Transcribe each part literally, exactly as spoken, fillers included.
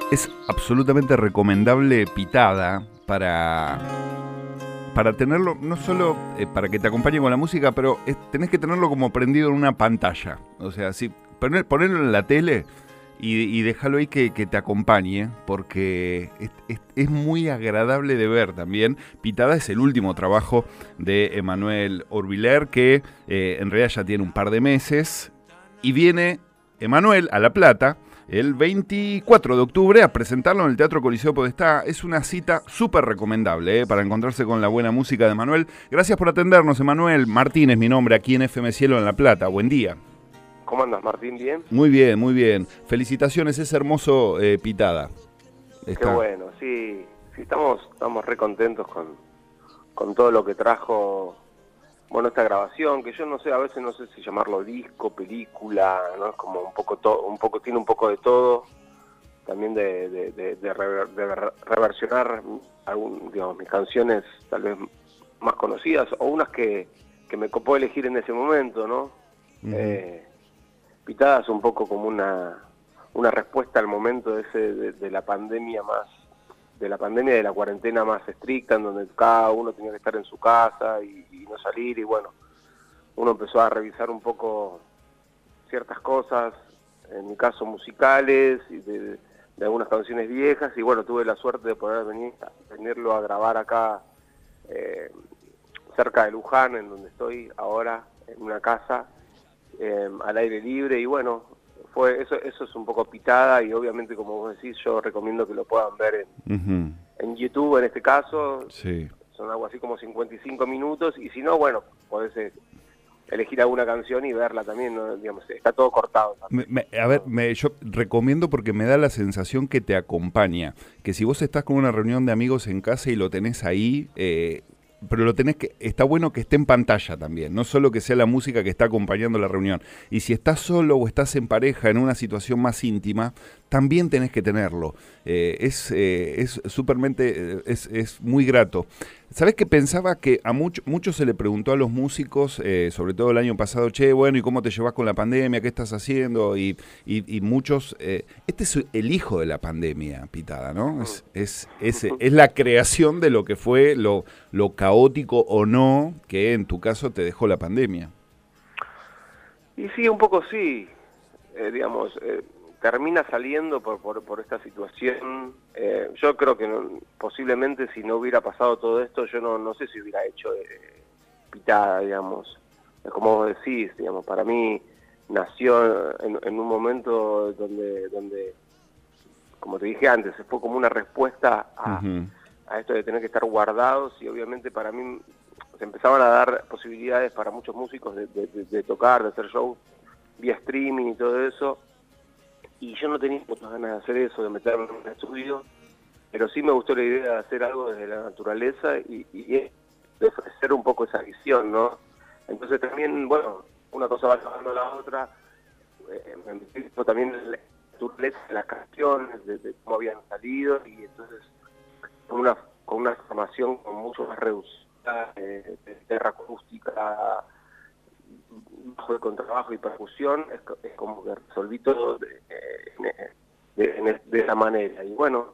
Es absolutamente recomendable Pitada para, para tenerlo, no solo eh, para que te acompañe con la música, pero es- tenés que tenerlo como prendido en una pantalla. O sea, si, poner, ponerlo en la tele y, y dejarlo ahí que, que te acompañe, porque es, es- es muy agradable de ver también. Pitada es el último trabajo de Emanuel Orbiler, que eh, en realidad ya tiene un par de meses, y viene Emanuel a La Plata el veinticuatro de octubre a presentarlo en el Teatro Coliseo Podestá. Es una cita súper recomendable eh, para encontrarse con la buena música de Emanuel. Gracias por atendernos, Emanuel. Martín es mi nombre, aquí en F M Cielo en La Plata. Buen día. ¿Cómo andas, Martín? ¿Bien? Muy bien, muy bien. Felicitaciones, es hermoso eh, Pitada. Qué Está. bueno, sí, sí estamos, estamos re contentos con, con todo lo que trajo, bueno, esta grabación, que yo no sé, a veces no sé si llamarlo disco, película, ¿no? Es como un poco todo, un poco, tiene un poco de todo, también de, de, de, de rever- de ver- reversionar algún, digamos, mis canciones tal vez más conocidas, o unas que, que me copó elegir en ese momento, ¿no? Ujú. Eh, Pitada es un poco como una, una respuesta al momento ese de, de la pandemia más, de la pandemia de la cuarentena más estricta, en donde cada uno tenía que estar en su casa y, y no salir, y bueno, uno empezó a revisar un poco ciertas cosas, en mi caso musicales, y de, de algunas canciones viejas, y bueno, tuve la suerte de poder venir, venirlo a grabar acá, eh, cerca de Luján, en donde estoy ahora, en una casa, eh, al aire libre, y bueno, fue eso eso es un poco Pitada, y obviamente, como vos decís, yo recomiendo que lo puedan ver en, Ujú. en YouTube en este caso. Sí. Son algo así como cincuenta y cinco minutos, y si no, bueno, podés eh, elegir alguna canción y verla también, ¿no? Digamos, está todo cortado Me- también, me- a ver, ¿no? me- yo recomiendo porque me da la sensación que te acompaña. Que si vos estás con una reunión de amigos en casa y lo tenés ahí, eh, pero lo tenés que. Está bueno que esté en pantalla también, no solo que sea la música que está acompañando la reunión. Y si estás solo o estás en pareja en una situación más íntima, también tenés que tenerlo. Eh, es eh, es supermente. eh, Es, es muy grato. ¿Sabés que pensaba que a mucho, mucho se le preguntó a los músicos, eh, sobre todo el año pasado, che, bueno, ¿y cómo te llevas con la pandemia? ¿Qué estás haciendo? Y, y, y muchos, eh, este es el hijo de la pandemia, Pitada, ¿no? Es, es, es, es la creación de lo que fue lo, lo caótico o no que en tu caso te dejó la pandemia. Y sí, un poco sí, eh, digamos, eh, termina saliendo por, por, por esta situación. Eh, yo creo que no- posiblemente si no hubiera pasado todo esto, yo no, no sé si hubiera hecho eh, Pitada, digamos. Es como vos decís, digamos, para mí nació en, en un momento donde, donde, como te dije antes, fue como una respuesta a, Ujú. a esto de tener que estar guardados, y obviamente para mí se empezaban a dar posibilidades para muchos músicos de, de, de- de tocar, de hacer shows vía streaming y todo eso, y yo no tenía muchas ganas de hacer eso, de meterme en un estudio, pero sí me gustó la idea de hacer algo desde la naturaleza y, y de ofrecer un poco esa visión, ¿no? Entonces también, bueno, una cosa va llevando a la otra, eh, me metí también en la naturaleza de las canciones, de, de cómo habían salido, y entonces con una, con una formación con mucho más reducida, eh, de guitarra acústica, bajo de contrabajo y percusión, es, co- es como que resolví todo de, eh, de, de- de esa manera. Y bueno,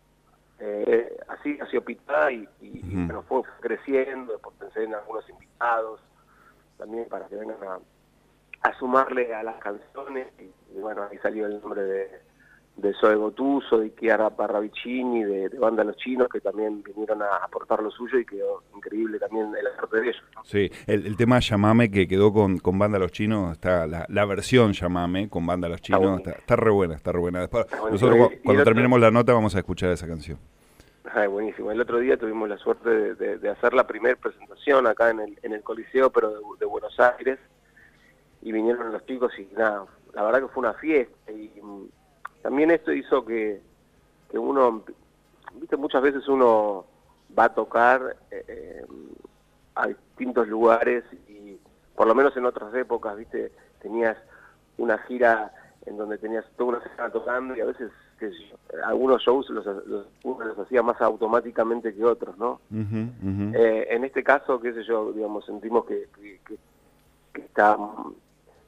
eh, así ha sido Pitada, y, y, y Ujú. bueno, fue creciendo. Después pensé en algunos invitados también para que vengan a, a sumarle a las canciones, y, y bueno, ahí salió el nombre de de Zoe Gotuso, de Chiara Parravicini, de, de Banda Los Chinos, que también vinieron a aportar lo suyo, y quedó increíble también el aporte de ellos, ¿no? Sí, el, el tema Llamame que quedó con, con Banda Los Chinos, está la, la versión Llamame con Banda Los Está Chinos, está, buenísimo, está re buena, está re buena. Después, está buenísimo. nosotros cu- Y, y el cuando otro, terminemos la nota vamos a escuchar esa canción. ay, buenísimo. El otro día tuvimos la suerte de, de, de hacer la primera presentación acá en el, en el Coliseo, pero de, de Buenos Aires, y vinieron los chicos, y nada, la verdad que fue una fiesta, y mm, también esto hizo que, que uno, viste, muchas veces uno va a tocar eh, eh, a distintos lugares, y por lo menos en otras épocas, viste, tenías una gira en donde tenías toda una semana tocando, y a veces, qué sé yo, algunos shows los, los, uno los hacía más automáticamente que otros, ¿no? Ujú, ujú. Eh, en este caso, qué sé yo, digamos, sentimos que, que, que, que está,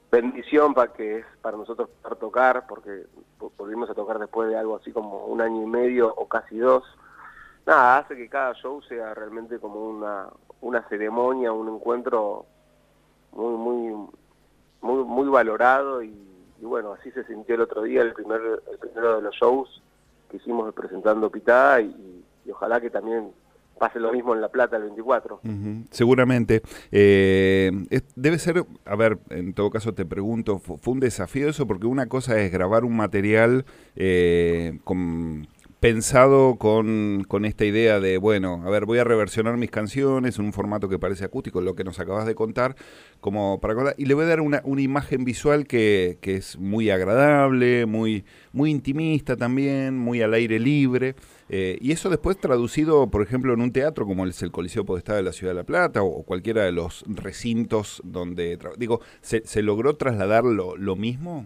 bendición para que es para nosotros poder tocar, porque volvimos a tocar después de algo así como un año y medio o casi dos. Nada, hace que cada show sea realmente como una, una ceremonia, un encuentro muy, muy, muy, muy valorado y, y bueno, así se sintió el otro día, el primer, el primero de los shows que hicimos presentando Pitá y, y ojalá que también pase lo mismo en La Plata el veinticuatro. Uh-huh. Seguramente. Eh, es, debe ser, a ver, en todo caso te pregunto, ¿fue un desafío eso? Porque una cosa es grabar un material eh, con... pensado con, con esta idea de, bueno, a ver, voy a reversionar mis canciones en un formato que parece acústico, lo que nos acabas de contar, como para contar, y le voy a dar una, una imagen visual que, que es muy agradable, muy, muy intimista también, muy al aire libre, eh, y eso después traducido, por ejemplo, en un teatro como es el Coliseo Podestá de la Ciudad de La Plata, o, o cualquiera de los recintos donde, digo, ¿se, se logró trasladar lo, lo mismo?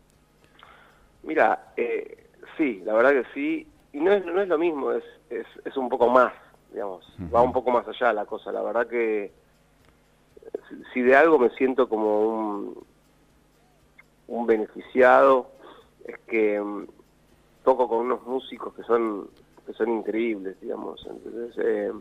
Mira, eh, sí, la verdad que sí. Y no es, no es lo mismo, es, es, es un poco más, digamos, uh-huh. Va un poco más allá la cosa. La verdad que si de algo me siento como un, un beneficiado, es que um, toco con unos músicos que son que son increíbles, digamos. Entonces, eh,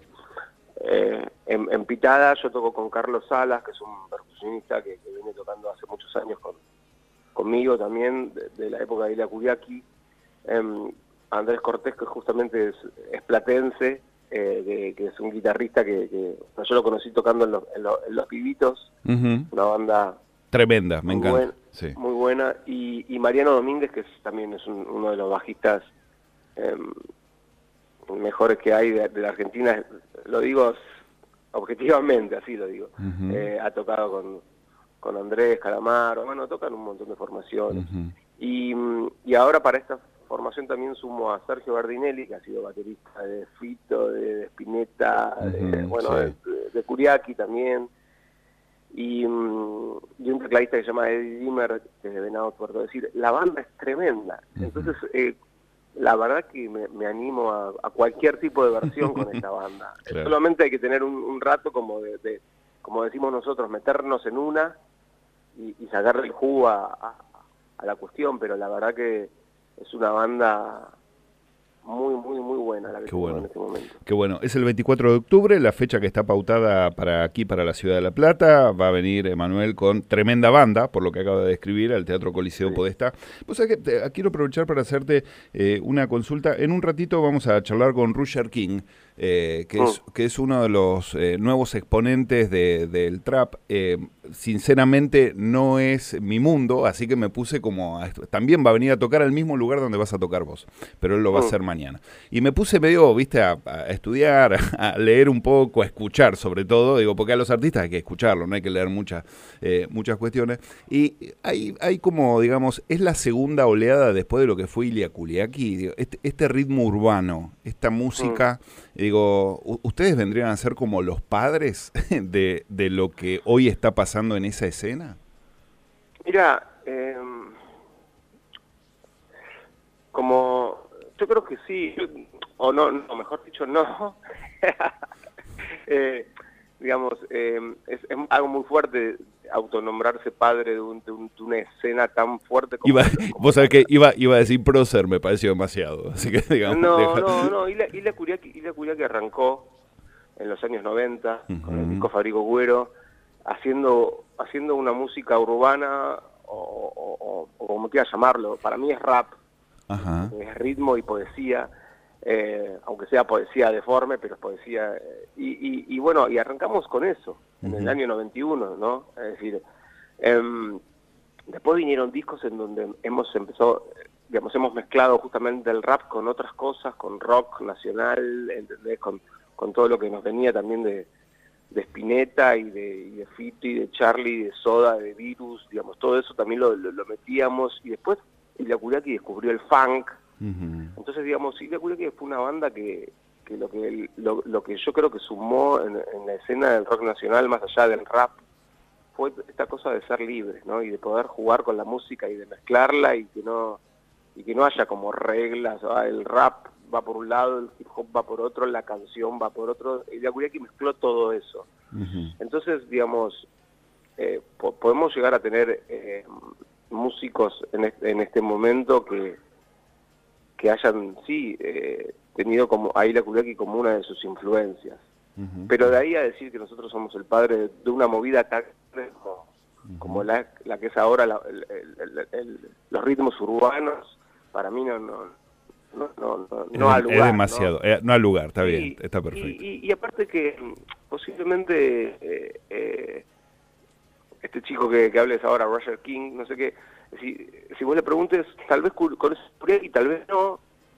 eh, en, en Pitada yo toco con Carlos Salas, que es un percusionista que, que viene tocando hace muchos años con, conmigo también, de, de la época de Ilia Kuriaki. Eh, Andrés Cortés, que justamente es, es platense, eh, que, que es un guitarrista que, que yo lo conocí tocando en los, en los, en los Pibitos, uh-huh. Una banda tremenda, me encanta. Buen, sí. Muy buena, y, y Mariano Domínguez, que es, también es un, uno de los bajistas eh, mejores que hay de, de la Argentina, lo digo objetivamente, así lo digo. Uh-huh. eh, ha tocado con, con Andrés Calamaro, bueno, tocan un montón de formaciones. Uh-huh. y, y ahora para esta formación también sumo a Sergio Bardinelli, que ha sido baterista de Fito, de, de Spinetta, uh-huh, de, bueno, sí. de, de Kuriaki también, y, um, y un tecladista que se llama Eddie Dimmer, que es de Venado Tuerto. Es decir, la banda es tremenda. Uh-huh. Entonces, eh, la verdad que me, me animo a, a cualquier tipo de versión con esta banda. Claro. Solamente hay que tener un, un rato, como de, de, como decimos nosotros, meternos en una y, y sacarle el jugo a, a, a la cuestión, pero la verdad que es una banda muy, muy, muy buena la que tengo en este momento. Qué bueno. Es el veinticuatro de octubre, la fecha que está pautada para aquí, para la Ciudad de La Plata. Va a venir Emanuel con tremenda banda, por lo que acaba de describir, al Teatro Coliseo sí. Podestá. Vos sabés que te, quiero aprovechar para hacerte eh, una consulta. En un ratito vamos a charlar con Rusher King, eh, que, mm. es, que es uno de los eh, nuevos exponentes de, del trap. Eh, sinceramente no es mi mundo, así que me puse como... A, también va a venir a tocar al mismo lugar donde vas a tocar vos, pero él lo va mm. a hacer mañana. Y me puse medio, viste, a, a estudiar, a leer un poco, a escuchar sobre todo, digo, porque a los artistas hay que escucharlo, no hay que leer muchas eh, muchas cuestiones. Y hay, hay como, digamos, es la segunda oleada después de lo que fue Ilia Kuriaki, digo, este, este ritmo urbano, esta música, mm. digo, ¿ustedes vendrían a ser como los padres de, de lo que hoy está pasando en esa escena? Mira, eh, como... Yo creo que sí, o no, no mejor dicho, no. eh, digamos, eh, es, es algo muy fuerte autonombrarse padre de, un, de, un, de una escena tan fuerte como... Iba, como vos sabés que iba, iba a decir prócer, me pareció demasiado, así que digamos... No, deja... no, no, Ilia, Ilia Kuriaki, Ilia Kuriaki arrancó en los años noventa, uh-huh. con el disco Farico Güero, haciendo, haciendo una música urbana, o, o, o, o como quieras llamarlo, para mí es rap. Ajá. Es ritmo y poesía, eh, aunque sea poesía deforme, pero es poesía. Eh, y, y, y bueno, y arrancamos con eso, en uh-huh. el año noventa y uno, ¿no? Es decir, eh, después vinieron discos en donde hemos empezado, digamos, hemos mezclado justamente el rap con otras cosas, con rock nacional, ¿entendés? Con, con todo lo que nos venía también de, de Spinetta y de, y de Fito y de Charlie, de Soda, de Virus, digamos, todo eso también lo, lo, lo metíamos, y después Ilia Kuriaki descubrió el funk. Uh-huh. Entonces, digamos, Ilia Kuriaki fue una banda que, que, lo, que lo, lo que yo creo que sumó en, en la escena del rock nacional, más allá del rap, fue esta cosa de ser libres, ¿no? Y de poder jugar con la música y de mezclarla y que no y que no haya como reglas, ¿no? El rap va por un lado, el hip hop va por otro, la canción va por otro. Ilia Kuriaki mezcló todo eso. Uh-huh. Entonces, digamos, eh, po podemos llegar a tener eh, músicos en este, en este momento que, que hayan, sí, eh, tenido como a Ilha Kuriaki como una de sus influencias. Uh-huh. Pero de ahí a decir que nosotros somos el padre de, de una movida tan como, uh-huh. como la, la que es ahora la, el, el, el, el, los ritmos urbanos, para mí no no no no, no, no es, al lugar. Es demasiado, ¿no? Eh, no al lugar, está y, bien, está perfecto. Y, y, y aparte que posiblemente eh, eh, este chico que, que hables ahora, Roger King, no sé qué, si, si vos le preguntes, tal vez con ese y tal vez no,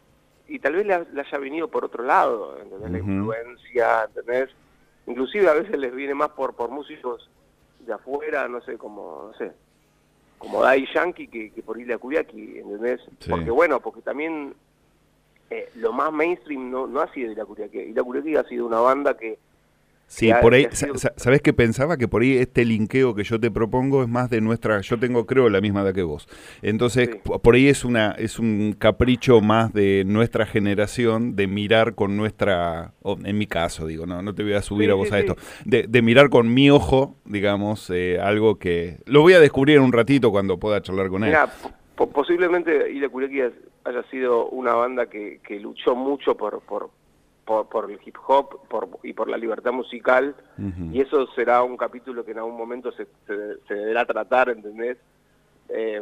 y tal vez le, le haya venido por otro lado, ¿entendés? Uh-huh. La influencia, ¿entendés? Inclusive a veces les viene más por por músicos de afuera, no sé, como, no sé, como Daddy Yankee que, que por Ilha Kuriaki, ¿entendés? Sí. Porque bueno, porque también eh, lo más mainstream no, no ha sido Ilha Kuriaki. Ilha Kuriaki ha sido una banda que... Sí, que por ha, ahí, que sido... ¿sabés qué pensaba? Que por ahí este linkeo que yo te propongo es más de nuestra, yo tengo creo la misma edad que vos, entonces sí. por ahí es una es un capricho más de nuestra generación de mirar con nuestra, en mi caso digo, no no te voy a subir sí, a vos sí, a esto, sí. de, de mirar con mi ojo, digamos, eh, algo que lo voy a descubrir en un ratito cuando pueda charlar con él. Mira, po posiblemente Ilha Kuriaki haya sido una banda que, que luchó mucho por... por Por, por el hip hop por, y por la libertad musical, uh-huh. y eso será un capítulo que en algún momento se, se, se deberá tratar, ¿entendés? Eh,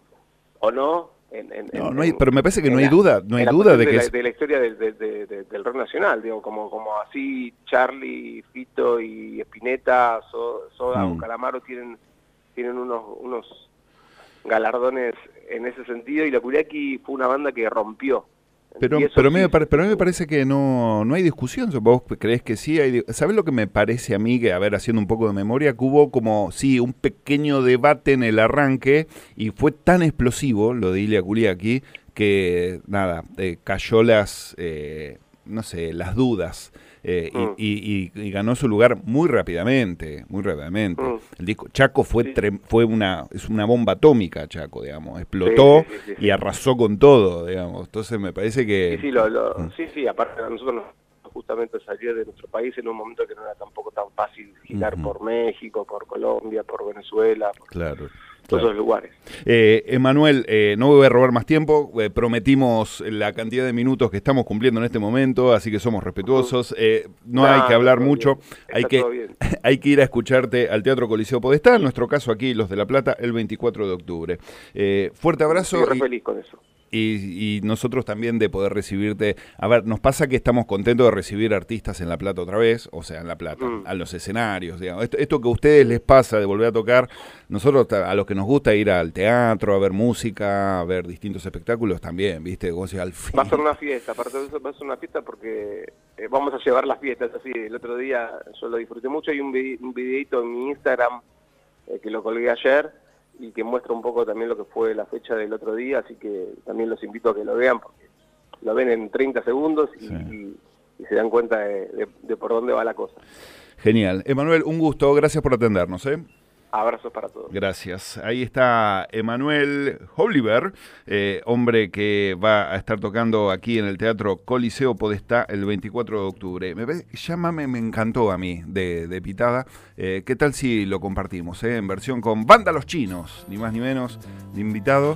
¿O no? En, en, no, en, no hay, pero me parece que no hay la, duda, no hay duda de, de que... La, es... de la historia de, de, de, de, del rock nacional, digo, como, como así Charlie, Fito y Spinetta, so, Soda mm. o Calamaro tienen, tienen unos, unos galardones en ese sentido, y la Kuriaki fue una banda que rompió. Pero, pero, sí, me, pero a mí me parece que no, no hay discusión. ¿Vos creés que sí? Hay, ¿sabés lo que me parece a mí? Que, a ver, haciendo un poco de memoria, que hubo como, sí, un pequeño debate en el arranque y fue tan explosivo lo de Ilha Kuriaki que, nada, eh, cayó las, eh, no sé, las dudas. Eh, mm. y, y, y ganó su lugar muy rápidamente, muy rápidamente. Mm. El disco Chaco fue sí. tre fue una es una bomba atómica, Chaco, digamos, explotó sí, sí, sí, sí, y arrasó con todo, digamos. Entonces me parece que sí, sí, lo, lo, mm. sí, sí, aparte a nosotros nos, justamente salir de nuestro país en un momento que no era tampoco tan fácil girar uh-huh. por México, por Colombia, por Venezuela, por claro. todos esos lugares. Eh, Emanuel, eh, no voy a robar más tiempo, eh, prometimos la cantidad de minutos que estamos cumpliendo en este momento, así que somos respetuosos, eh, no nah, hay que hablar mucho, hay que, hay que ir a escucharte al Teatro Coliseo Podestá, en nuestro caso aquí, Los de La Plata, el veinticuatro de octubre. Eh, fuerte abrazo. Estoy re y, feliz con eso. Y, y nosotros también de poder recibirte. A ver, nos pasa que estamos contentos de recibir artistas en La Plata otra vez, o sea, en La Plata, mm. a los escenarios, digamos. Esto, esto que a ustedes les pasa de volver a tocar, nosotros a los que nos gusta ir al teatro, a ver música, a ver distintos espectáculos también, ¿viste? Como si al fin... Va a ser una fiesta, aparte de eso va a ser una fiesta porque eh, vamos a llevar las fiestas, así. El otro día yo lo disfruté mucho, hay un, vide un videito en mi Instagram eh, que lo colgué ayer, y que muestra un poco también lo que fue la fecha del otro día, así que también los invito a que lo vean, porque lo ven en treinta segundos y, sí. y, y se dan cuenta de, de, de por dónde va la cosa. Genial. Emanuel, un gusto, gracias por atendernos, ¿eh? Abrazos para todos. Gracias. Ahí está Emanuel Oliver, eh, hombre que va a estar tocando aquí en el Teatro Coliseo Podestá el veinticuatro de octubre. Me parece, Llámame, me encantó a mí de, de Pitada. Eh, ¿Qué tal si lo compartimos? Eh? En versión con Banda Los Chinos, ni más ni menos, de invitado.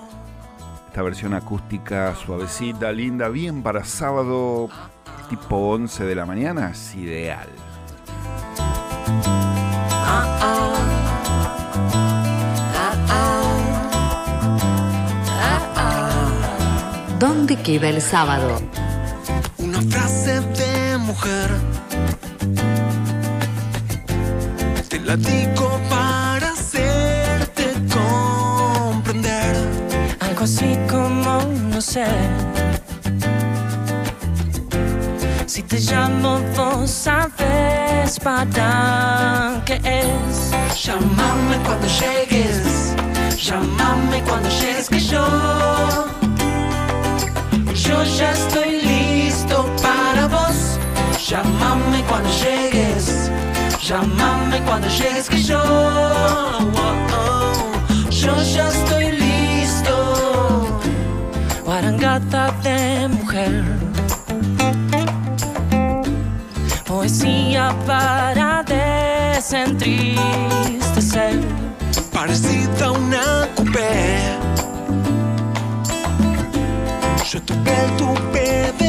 Esta versión acústica suavecita, linda, bien para sábado tipo once de la mañana, es ideal. ¿Dónde queda el sábado? Una frase de mujer. Te la digo para hacerte comprender. Algo así como no sé. Si te llamo vos sabes para qué es. Llámame cuando llegues. Llámame cuando llegues que yo Yo ya estoy listo para vos. Llámame cuando llegues. Llámame cuando llegues que yo oh, oh, Yo ya estoy listo. Guarangata de mujer. Poesía para desentristecer. ser parecida a una coupé. Je t'appelle tout bébé.